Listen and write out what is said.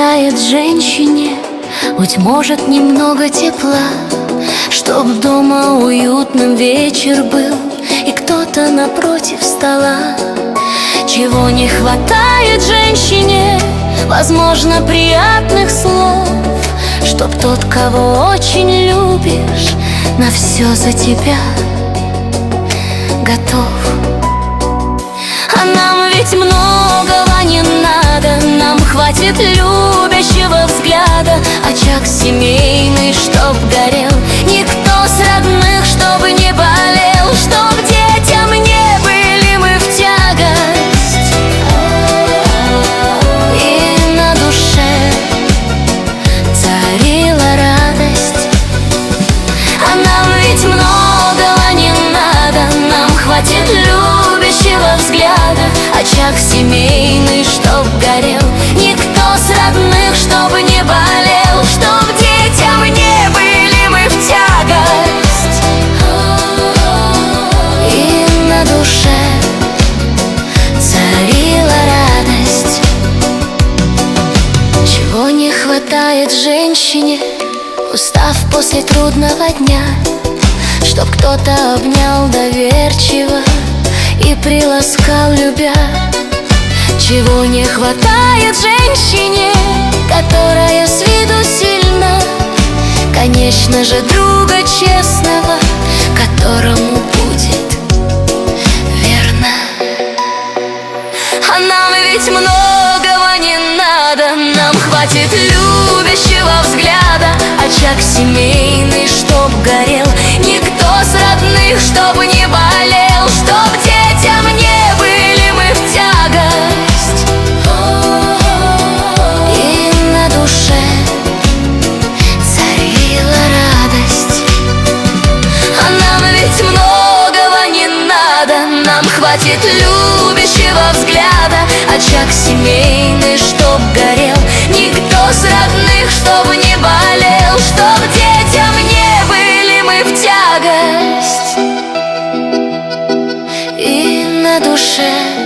хватает женщине, быть может, немного тепла, чтоб дома уютным вечер был и кто-то напротив стола. Чего не хватает женщине? Возможно, приятных слов, чтоб тот, кого очень любишь, на все за тебя готов. А нам ведь многого не надо, нам хватит любящего взгляда, очаг семейный, чтоб горел, никто с родных, чтобы не болел, чтоб детям не были мы в тягость, и на душе царила радость. А нам ведь многого не надо, нам хватит любящего взгляда, очаг семейный, чтоб горел, никто с родных, чтобы не болел, чтоб детям не были мы в тягость, и на душе царила радость. Чего не хватает женщине, устав после трудного дня, чтоб кто-то обнял доверчиво и приласкал, любя. Чего не хватает женщине, которая с виду сильна, конечно же, друга честного, которому будет верна. А нам ведь многого не надо, нам хватит любящего взгляда, очаг семейный, чтоб горел, никто с родных, чтобы не болел, чтоб детям не были мы в тягость, и на душе царила радость. А нам ведь многого не надо, нам хватит любящего взгляда, очаг семейный, чтоб горел, никто с родных, чтобы не болел, чтоб детям не были мы в тягость, и на душе